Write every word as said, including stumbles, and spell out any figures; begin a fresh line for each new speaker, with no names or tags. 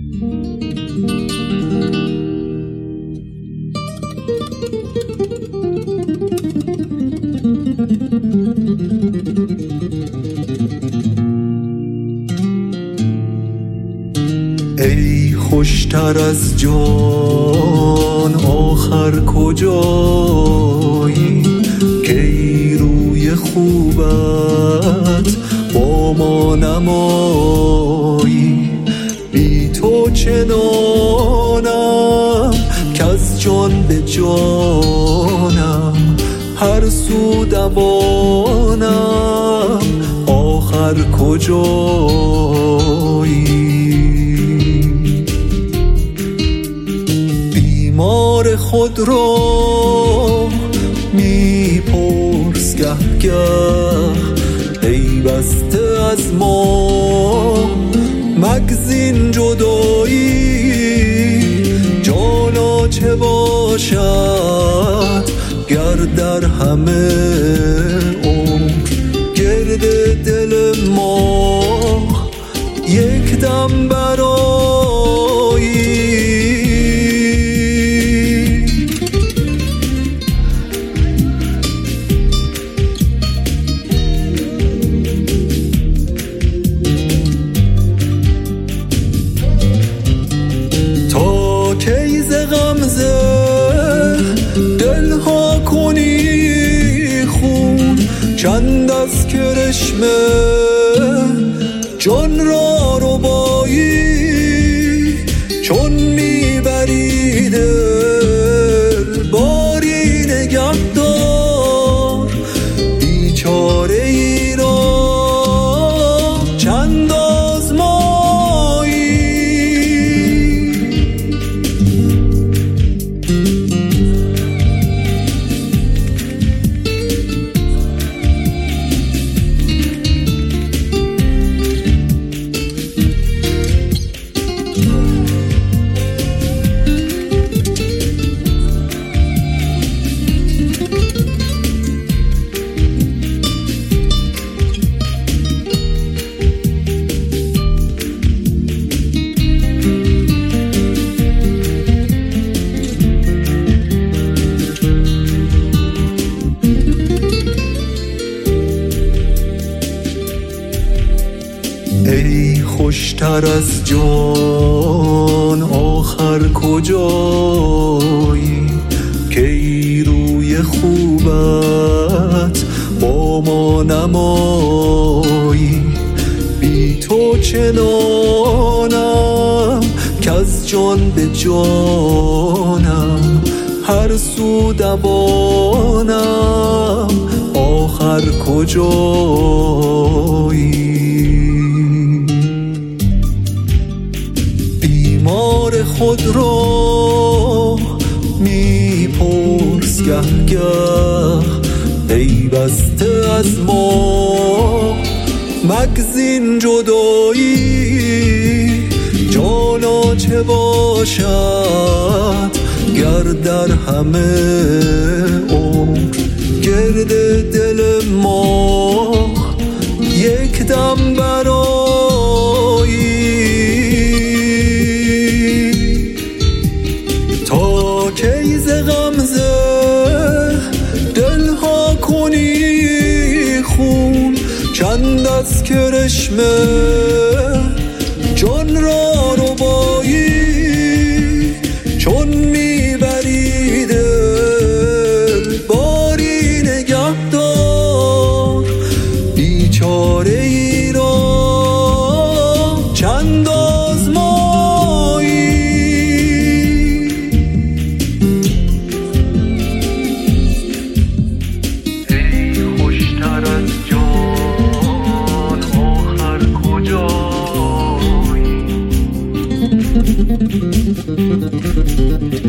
ای خوشتر از جان آخر کجایی که ای روی خوبت با ما نمایی. بی تو چنانم که از جان به جانم هر سو دوانم آخر کجایی. بیمار خود را میپرس گه گه ای بسته از ما مگزین جدایی. جانا چه باشد گر در همه عمر گرد دل ما یک دم برایی. تا کی ز غمزه دلها کنی خون چند از کرشمه جان را ربایی. چون میبری دل باری نگهدار بیچاره ای را چند آزمایی. ای خوشتر از جان آخر کجایی که ای روی خوبت با ما نمایی. بی تو چنانم که از جان به جانم هر سو دوانم آخر کجایی. بیمار خود را میپرس گه گه ای بسته از ما مگزین جدایی. جانا چه باشد گر در همه عمر گرد دل ما یک دم برایی. تا کی ز غمزه دلها کنی خون چند از کرشمه جان را ربایی. چون میبری دل باری نگهدار بیچاره ای را چند آزمایی. ای خوشتر از جان آخر کجایی